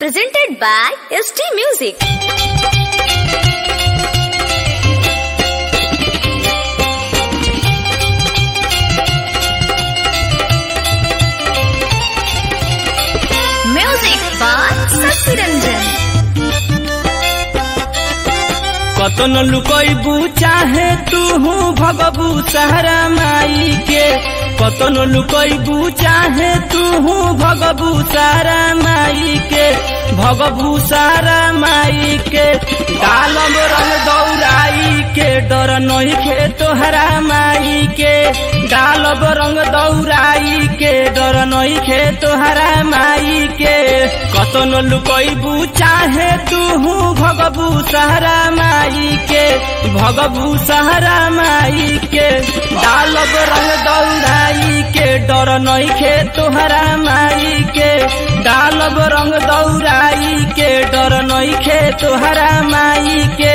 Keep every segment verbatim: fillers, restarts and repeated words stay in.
Presented by S T Music. Music by Sakshi Ranjan. कतन लुकैबू चाहे तू भगबू सहरा माई के, कतन लुकैबू चाहे तू भगबू सारा माई के, भगबू सारा माई के। डालब रंग दौराई के डर नहीं खे तोहरा माई के, डालब रंग दौराई के डर नहीं खे तोहरा माई के। कतन लुकैबू चाहे तू भगबू सहरा माई के, भगबू सहरा माई के। डालब रंग दौराई के डर नहीं खे तोहरा माई के, डालब रंग दौराई के डर नहीं खे तोहरा माई के।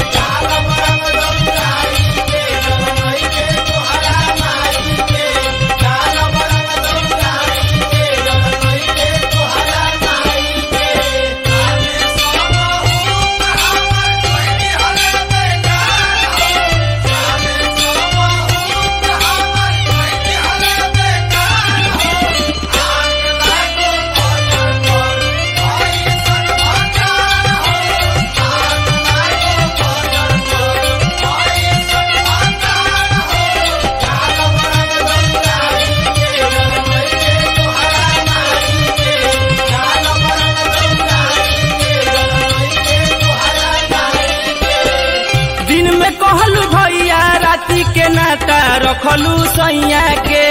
के नाता रखलू सैया के,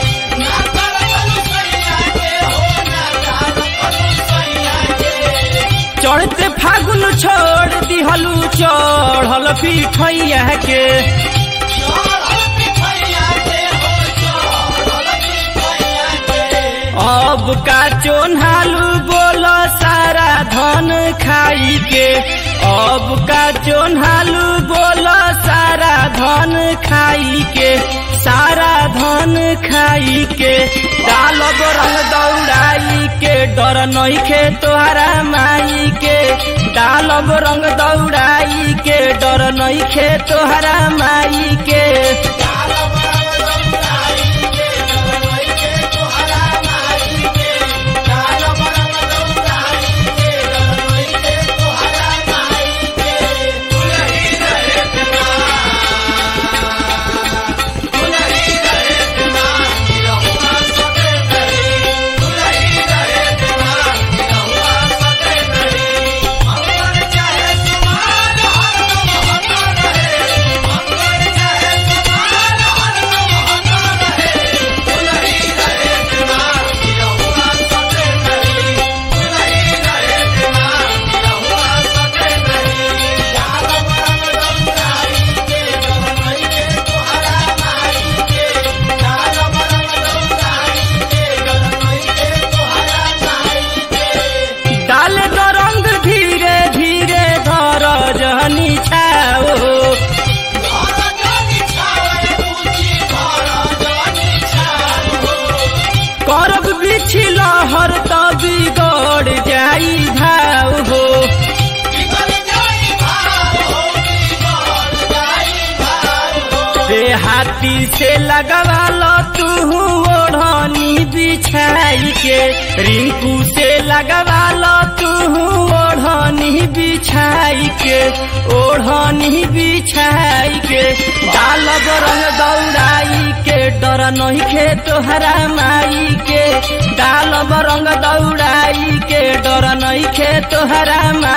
चढ़ते फागुन छोड़ दिहलू चढ़ल पिठैया के। अब का चोन्हालू बोल सारा धन खाई के, अब का चोन्हालू बोल सारा धन खाई के, सारा धन खाई के। डालब रंग दौड़ाई के डर नहीं खे तोहरा माई के, डालब रंग दौड़ाई के डर नहीं खे तोहरा माई के। करब बिछी लहर तो बिगड़ जाई भाव हो, देहाती से लगवाल तू ओढ़नी बिछाई के, रिंकू से लगवाल तू ओढ़नी बिछाई के, ओढ़नी बिछाई के। डालब रंग दौड़ाई के डर नहीं खे तोहरा माई के, डालब रंग दौड़ाई के डर नहीं खे तोहरा माई